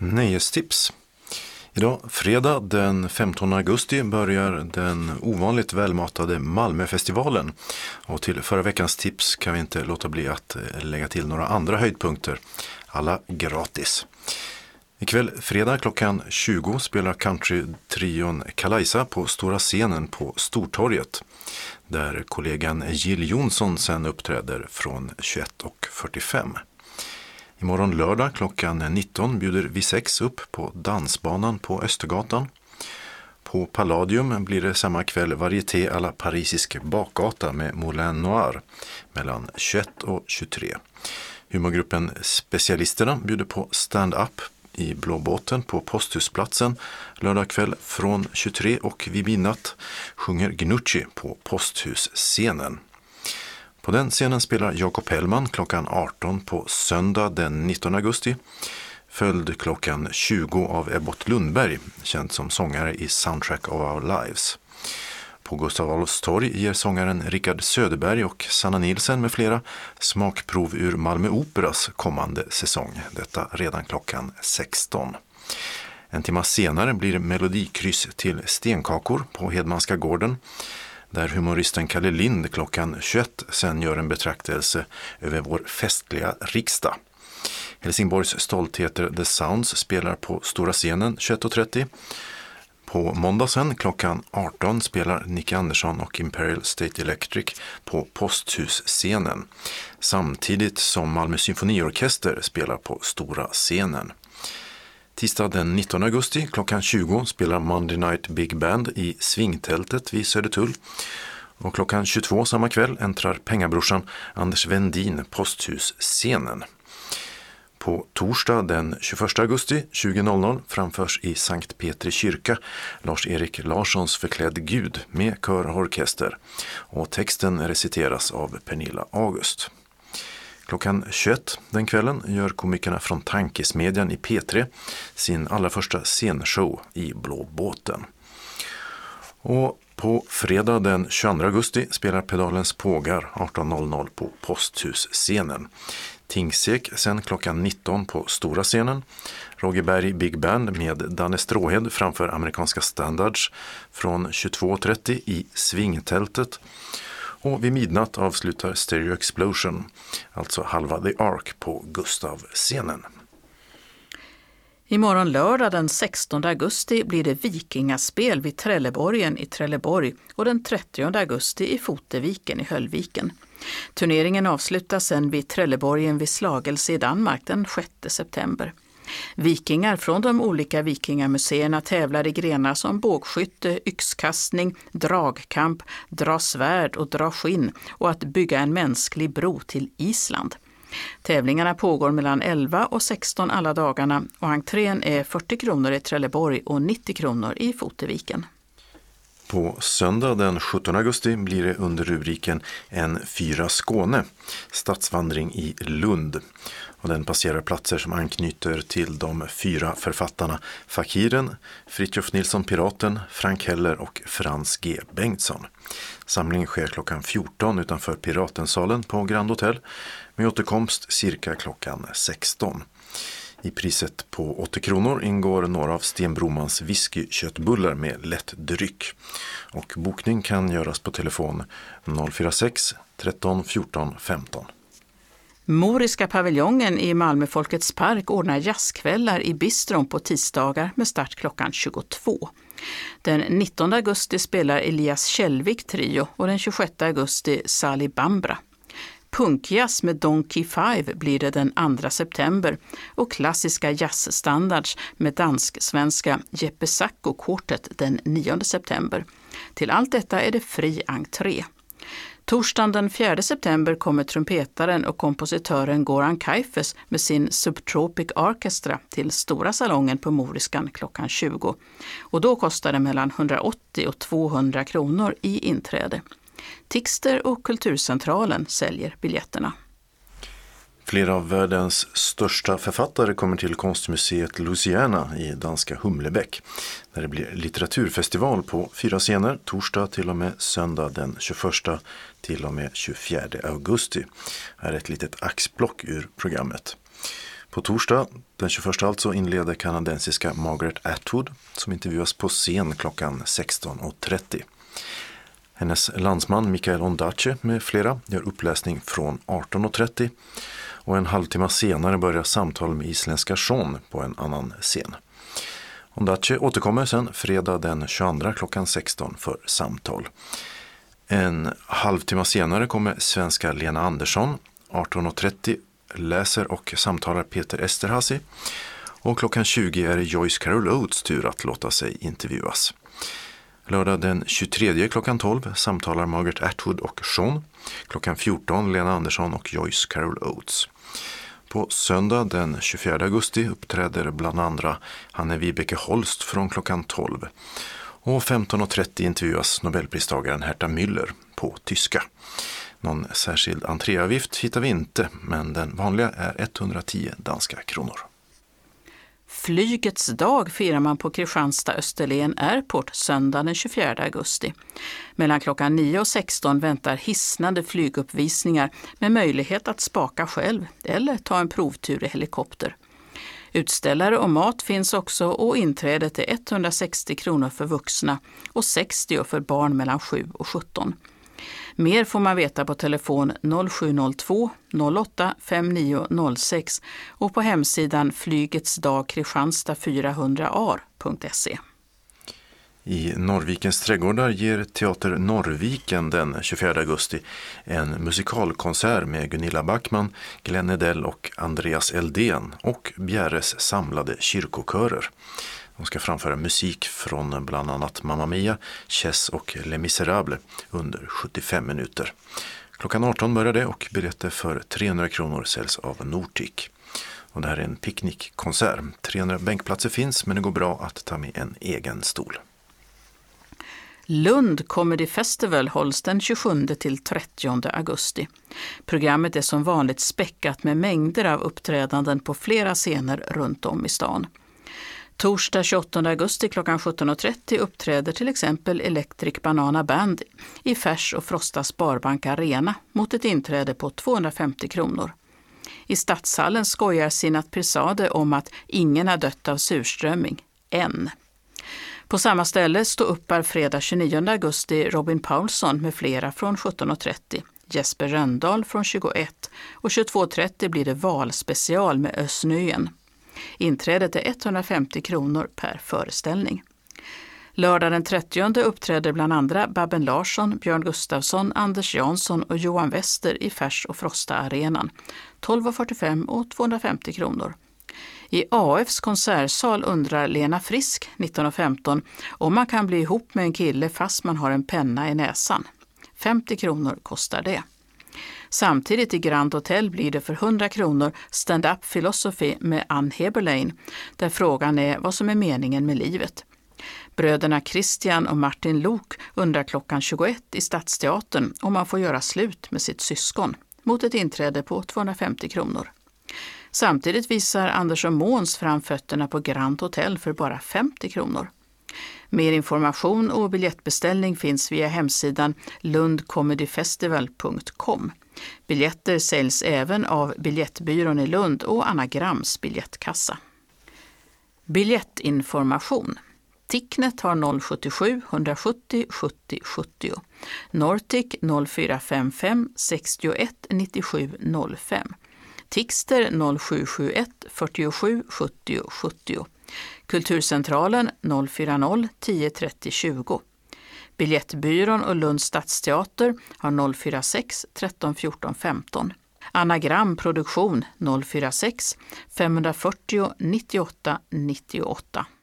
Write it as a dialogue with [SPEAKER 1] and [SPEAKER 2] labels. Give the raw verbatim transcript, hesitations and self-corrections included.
[SPEAKER 1] Nöjestips. Idag, fredag den femtonde augusti, börjar den ovanligt välmatade Malmöfestivalen. Och till förra veckans tips kan vi inte låta bli att lägga till några andra höjdpunkter. Alla gratis. Ikväll fredag klockan tjugo spelar countrytrion Kalaisa på stora scenen på Stortorget. Där kollegan Jill Johnson sen uppträder från tjugoett och fyrtiofem. Imorgon lördag klockan nitton bjuder Vi sex upp på dansbanan på Östergatan. På Palladium blir det samma kväll varieté à la parisisk bakgata med Moulin Noir mellan tjugoett och tjugotre. Humorgruppen Specialisterna bjuder på stand-up i Blå båten på Posthusplatsen lördag kväll från tjugotre och vid midnatt sjunger Gnucci på Posthusscenen. På den scenen spelar Jakob Hellman klockan arton på söndag den nittonde augusti, följd klockan tjugo av Ebbot Lundberg, känd som sångare i Soundtrack of Our Lives. På Gustav Adolfs torg ger sångaren Rickard Söderberg och Sanna Nilsen med flera smakprov ur Malmö Operas kommande säsong, detta redan klockan sexton. En timme senare blir melodikryss till stenkakor på Hedmanska gården, där humoristen Kalle Lind klockan tjugoett sen gör en betraktelse över vår festliga riksdag. Helsingborgs stoltheter The Sounds spelar på stora scenen tjugoett och trettio. På måndagen klockan arton spelar Nicky Andersson och Imperial State Electric på Posthusscenen, samtidigt som Malmö Symfoniorkester spelar på stora scenen. Tisdag den nittonde augusti klockan tjugo spelar Monday Night Big Band i Svingtältet vid Södertull. Och klockan tjugotvå samma kväll äntrar pengabrorsan Anders Vendin Posthusscenen. På torsdag den tjugoförsta augusti tjugo framförs i Sankt Petri kyrka Lars-Erik Larssons Förklädd Gud med kör och orkester. Och texten reciteras av Pernilla August. Klockan tjugoett den kvällen gör komikerna från Tankesmedjan i P tre sin allra första scenshow i Blå båten. Och på fredag den tjugoandra augusti spelar Pedalens Pågar arton på Posthusscenen. Tingsek sen klockan nitton på stora scenen. Roger Berg Big Band med Danne Stråhed framför amerikanska standards från tjugotvå trettio i Svingtältet. Och vid midnatt avslutar Stereo Explosion, alltså halva The Ark på Gustav-scenen.
[SPEAKER 2] Imorgon lördag den sextonde augusti blir det vikingaspel vid Trelleborgen i Trelleborg och den trettionde augusti i Foteviken i Höllviken. Turneringen avslutas sen vid Trelleborgen vid Slagelse i Danmark den sjätte september. Vikingar från de olika vikingamuseerna tävlar i grenar som bågskytte, yxkastning, dragkamp, dra svärd och dra skinn och att bygga en mänsklig bro till Island. Tävlingarna pågår mellan elva och sexton alla dagarna och entrén är fyrtio kronor i Trelleborg och nittio kronor i Foteviken.
[SPEAKER 1] På söndag den sjuttonde augusti blir det under rubriken En fyra Skåne, stadsvandring i Lund. Och den passerar platser som anknyter till de fyra författarna Fakiren, Fritjof Nilsson Piraten, Frank Heller och Frans G. Bengtsson. Samlingen sker klockan fjorton utanför Piratensalen på Grand Hotel med återkomst cirka klockan sexton. I priset på åttio kronor ingår några av Sten Bromans whiskyköttbullar med lätt dryck. Och bokning kan göras på telefon noll fyra sex tretton fjorton femton.
[SPEAKER 2] Moriska paviljongen i Malmö Folkets park ordnar jazzkvällar i bistron på tisdagar med start klockan tjugotvå. Den nittonde augusti spelar Elias Källvik trio och den tjugosjätte augusti Sali Bambra. Punkjazz med Donkey Five blir det den andra september och klassiska jazzstandards med dansk-svenska Jeppe Sacco Quartet den nionde september. Till allt detta är det fri entré. Torsdagen den fjärde september kommer trumpetaren och kompositören Goran Kaifes med sin Subtropic Orchestra till Stora salongen på Moriskan klockan tjugo. Och då kostar det mellan hundraåttio och tvåhundra kronor i inträde. Tixter och Kulturcentralen säljer biljetterna.
[SPEAKER 1] Flera av världens största författare kommer till konstmuseet Louisiana i danska Humlebäck, där det blir litteraturfestival på fyra scener, torsdag till och med söndag den tjugoförsta till och med tjugofjärde augusti. Här är ett litet axplock ur programmet. På torsdag, den tjugoförsta alltså, inleder kanadensiska Margaret Atwood som intervjuas på scen klockan sexton och trettio. Hennes landsman Mikael Ondaatje med flera gör uppläsning från arton och trettio och en halvtimme senare börjar samtal med isländska Sean på en annan scen. Ondaatje återkommer sen fredag den tjugoandra klockan sexton för samtal. En halvtimme senare kommer svenska Lena Andersson, arton och trettio, läser och samtalar Peter Esterhazy och klockan tjugo är det Joyce Carol Oates tur att låta sig intervjuas. Lördag den tjugotredje klockan tolv samtalar Margaret Atwood och Sean, klockan fjorton Lena Andersson och Joyce Carol Oates. På söndag den tjugofjärde augusti uppträder bland andra Hanne Vibeke Holst från klockan tolv. Och femton och trettio intervjuas Nobelpristagaren Herta Müller på tyska. Någon särskild entréavgift hittar vi inte, men den vanliga är etthundratio danska kronor.
[SPEAKER 2] Flygets dag firar man på Kristianstad Österlen Airport söndag den tjugofjärde augusti. Mellan klockan nio och sexton väntar hisnande flyguppvisningar med möjlighet att spaka själv eller ta en provtur i helikopter. Utställare och mat finns också och inträdet är etthundrasextio kronor för vuxna och sextio för barn mellan sju och sjutton. Mer får man veta på telefon noll sju noll två noll åtta fem nio noll sex och på hemsidan flygetsdagkristianstad fyrahundra a r punkt se.
[SPEAKER 1] I Norrvikens trädgårdar ger Teater Norrviken den tjugofjärde augusti en musikalkonsert med Gunilla Backman, Glenn Edell och Andreas Eldén och Bjäres samlade kyrkokörer. De ska framföra musik från bland annat Mamma Mia, Chess och Les Misérables under sjuttiofem minuter. Klockan arton börjar det och biljetter för trehundra kronor säljs av Nortic. Och det här är en picknickkonsert. trehundra bänkplatser finns men det går bra att ta med en egen stol.
[SPEAKER 2] Lund Comedy Festival hålls den tjugosjunde till trettionde augusti. Programmet är som vanligt späckat med mängder av uppträdanden på flera scener runt om i stan. Torsdag tjugoåttonde augusti klockan sjutton och trettio uppträder till exempel Electric Banana Band i Färs och Frosta Sparbank Arena mot ett inträde på tvåhundrafemtio kronor. I Stadshallen skojar Sinat Pirzadeh om att ingen har dött av surströmming, än. På samma ställe står uppar fredag tjugonionde augusti Robin Paulsson med flera från sjutton och trettio, Jesper Röndahl från tjugoett och tjugotvå och trettio blir det valspecial med Ösnöjen. Inträdet är etthundrafemtio kronor per föreställning. Lördag den trettionde uppträder bland andra Babben Larsson, Björn Gustafsson, Anders Jansson och Johan Wester i Färs och Frosta arenan, tolv och fyrtiofem och tvåhundrafemtio kronor. I A F:s konsertsal undrar Lena Frisk, nitton och femton, om man kan bli ihop med en kille fast man har en penna i näsan. femtio kronor kostar det. Samtidigt i Grand Hotel blir det för hundra kronor stand-up philosophy med Ann Heberlein, där frågan är vad som är meningen med livet. Bröderna Christian och Martin Lok undrar klockan tjugoett i Stadsteatern om man får göra slut med sitt syskon, mot ett inträde på tvåhundrafemtio kronor. Samtidigt visar Anders och Måns fram fötterna på Grand Hotel för bara femtio kronor. Mer information och biljettbeställning finns via hemsidan lundcomedyfestival punkt com. Biljetter säljs även av Biljettbyrån i Lund och Anagrams biljettkassa. Biljettinformation. Ticknet har noll sjuttiosju etthundrasjuttio sjuttio sjuttio. Nortic noll fyra fem fem sextioett nittiosju noll fem. Tixter noll sju sju ett fyrtiosju sjuttio sjuttio. Kulturcentralen noll fyra noll tio trettio tjugo. Biljettbyrån och Lunds stadsteater har noll fyra sex tretton fjorton femton. Anagram produktion noll fyra sex femhundrafyrtio nittioåtta nittioåtta.